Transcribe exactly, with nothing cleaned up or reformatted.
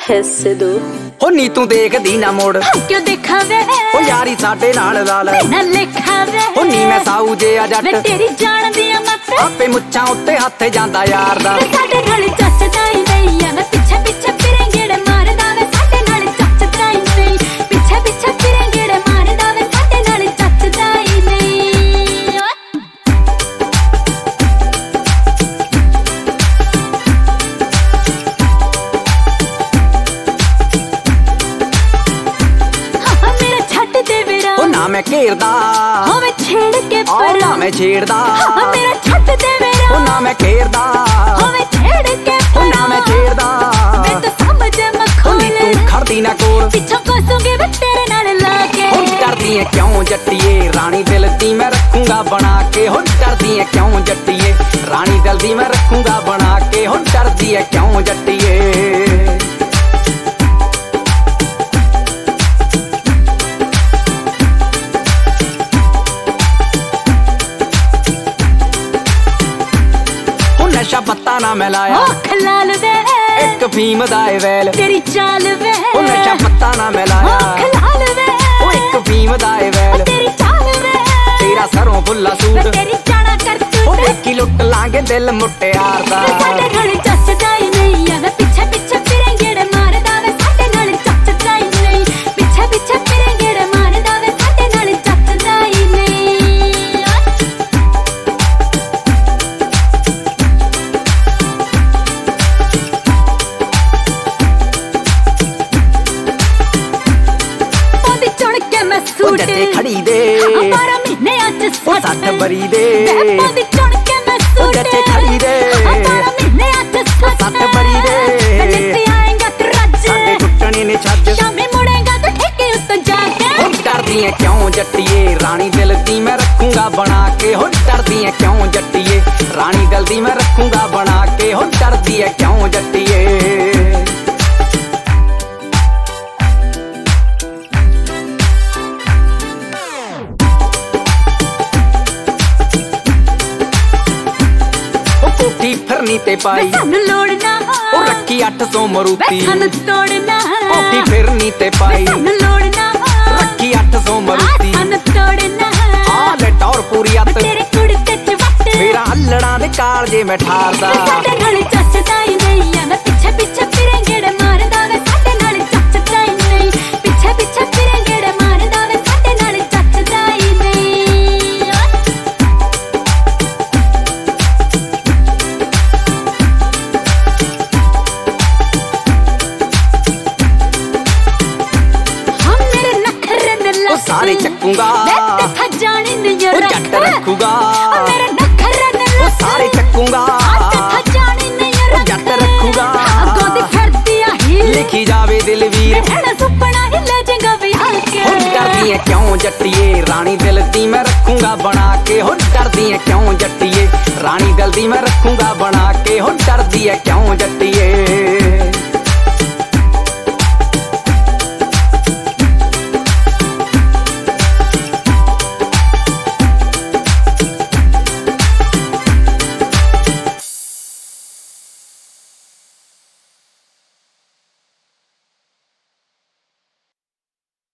हिस्से दो हो नी तू देखदी ना मोड़ क्यों देखा वे ओ यारी साडे नाल लाल ना लिखा वे हो नी मैं साऊ जे आ जट मैं तेरी जान दिया मत आपे मुच्छां उत्ते हत्थ जांदा यार दा साडे नाल चचदा ही नहीं मैं पीछे पीछे फिरे गेड़े मारदा वे साडे नाल चचदा ही नहीं पीछे पीछे फिरे गेड़े मारदा वे साडे नाल चचदा ही नहीं ना मैं घेरदा हो मैं छेड़ के पर ना मैं छेड़दा मेरा छट दे मेरा ओ ना मैं घेरदा हो मैं छेड़ के ओ ना मैं छेड़दा मैं तो समझ मखोले तू खड़दी ना कोल पीछे कोसूंगी मैं तेरे नाल लाके हो डरदी है क्यों जट्टिए रानी दिल दी मैं रखूंगा बना के हो डरदी है क्यों जट्टिए रानी दिल दी मैं रखूंगा बना के हो डरदी है क्यों जट्टिए नशा पत्ता ना मैं लाया खलाल वे एक फीम दाए वैल तेरी चाल वे ओ नशा पत्ता ना मैं लाया खलाल वे ओ एक फीम दाए वैल तेरी चाल वे तेरा सरों फुल्ला सूट तेरी जाना कर तू ओ देखी लुट लांगे दिल मुट्टियार दा साडे नाल चचदा ही नहीं आ मैं पीछे पीछे फिरे गेड़े मारदा वे साडे नाल चचदा ही नहीं पीछे पीछे फिरे गेड़े मारदा वे साडे नाल चचदा ही नहीं ओ जट्टे खड़ी दे हमारा महीने आज सठ बरी दे पौधी चुन के मैं ओ जट्टे खड़ी दे हमारा महीने आज सठ बरी दे नित्य आएगा तू रज साडे टुटने ने छज शामी मुड़ेगा तो ठेके उत्ते जाके हो डरदी है क्यों जट्टिए रानी दिल दी मैं रखूंगा बना के हो डरदी है क्यों जट्टिए रानी दिल दी मैं रखूंगा बना के हो डरदी है क्यों जट्टिए फिरनी ते पाई लोड़ना ओ रखी अठ सौ मरूती तोड़ना कोठी फिरनी ते पाई लोड़ना रखी अठ सौ मरूती तोड़ना आ ले टौर पूरी अत तेरे कुड़ते च वट मेरा अल्लड़ा दे काल जे मैं ठारदा साडे नाल चचदा ही नहीं आ मैं पीछे पीछे फिरे गेड़े मारदा वे साडे नाल चचदा ही नहीं पीछे पीछे फिरे गेड़े मारदा वे साडे नाल चचदा ही नहीं सारे चक्कूंगा मैं जाने नहीं ओ जट रखूंगा मेरे नखरे ने ओ सारे चक्कूंगा जाने नहीं ओ जट रखूंगा गोदी कर दिया ही लिखी जावे दिलवीर मेरा सुपना ही ले जाएगा बिहार के हो डरदी है क्यों जट्टिए रानी दिल दी मैं रखूंगा बना के हो डरदी है क्यों जट्टिए रानी दिल दी मैं रखूंगा बना के हो डरदी है क्यों